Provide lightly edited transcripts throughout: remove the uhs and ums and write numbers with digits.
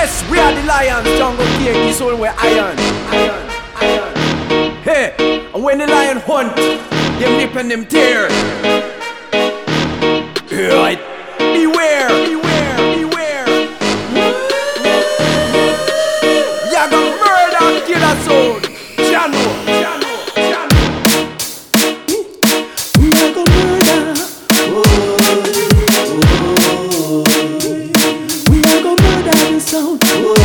Yes, we are the lions, jungle king, this one we're iron. Hey, and when the lion hunt, them nip and them tear. Right. Beware, beware, beware. Ya gonna murder and kill us all. Jano, Jano, Jano. We are gonna murder. We are gonna murder this sound.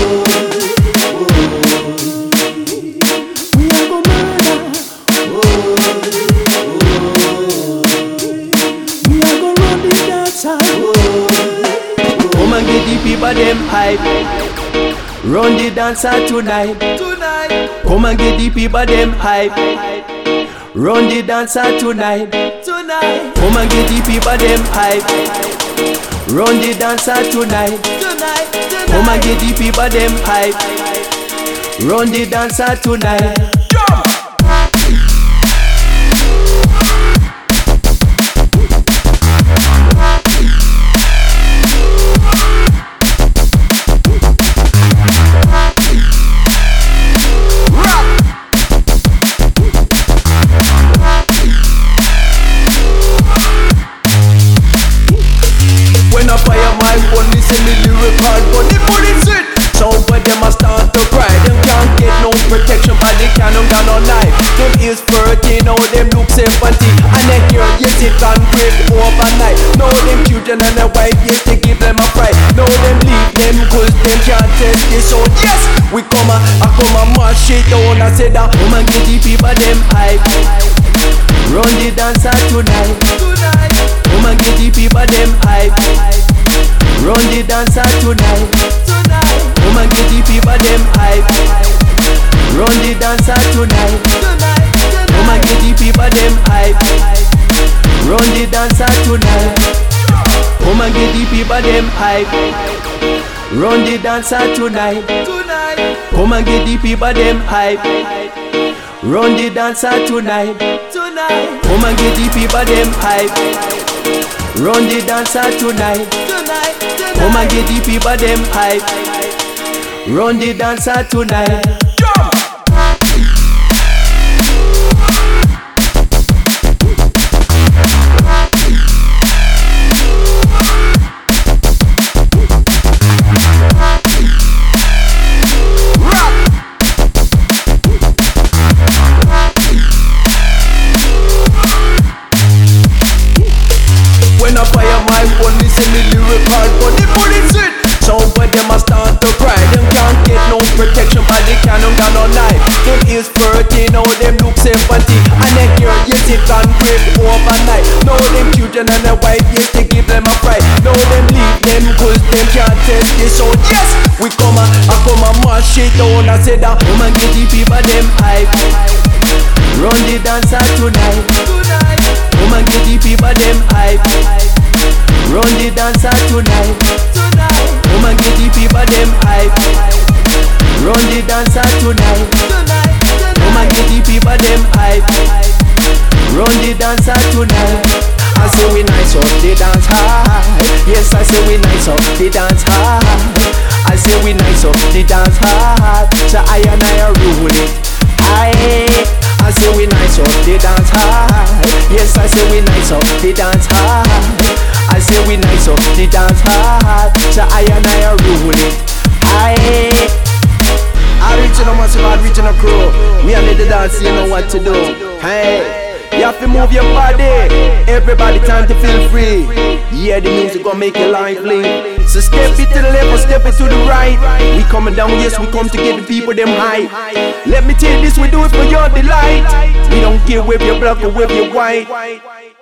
We are gonna murder. We are gonna run the dance side. Come and get the people them hype. Run the dancer tonight. Come and get the people them hype. Run the dancer tonight. Come and get the people them hype. Run the dancer tonight. Come and get the people them hype. Run the dancer tonight. When I fire my gun, listen me lyric hard, but the bullets it. Some of them a start to cry. Them can't get no protection by the cannon gun or knife. Them is 13, now them look 70. And they hear, yes it can break overnight. Now them children and their wife, yes they give them a fright. Now them leave them cause them can't test this out. Yes, we come a mash shit down. I say that, come and get the people them hype. Run the dancer tonight. Come and get the people them hype. Run the dancer tonight. Come and get the people them hype. Run the dancer tonight. Come and get the people them hype. Run the dancer tonight. Come and get the people them hype. Run the dancer tonight. Come and get the people them hype. Run the dancer tonight. Come and get the people them hype. Run the dancer tonight. Come and get the people them hype. Run the dancer tonight. When I fire my gun, listen me lyric hard, but the bullets it. Some of them a start to cry. Them can't get no protection by the cannon gun or knife. Them is 13, now them look 70. And they hear, yes it can break overnight. Now them children and their wife, yes they give them a fright. Now them leave them cause them can't test this out. Yes, we come a mash shit down. I say that, come and get the people them hype. Run the dancer tonight. Come and get the people them hype. Run the dancer tonight. Come and get the people them hype. Run the dancer tonight. Come and get the people them hype. Run the dancer tonight. I say we nice up the dance high. Yes, I say we nice up the dance high. I say we nice up the dance high. So I rule it. I say we nice up the dance high. Yes, I say we nice up the dance high. I say we nice up the dance hard. So I rule it. I reach in a massive, I reach in a crew. We are the dance, you know what to do. Hey, you have to move your body. Everybody time to feel free. Yeah, the music gonna make you lively. So step it to the left or step it to the right. We coming down, yes, we come to get the people them high. Let me tell you this, we do it for your delight. We don't care whether you're black or whether you're white.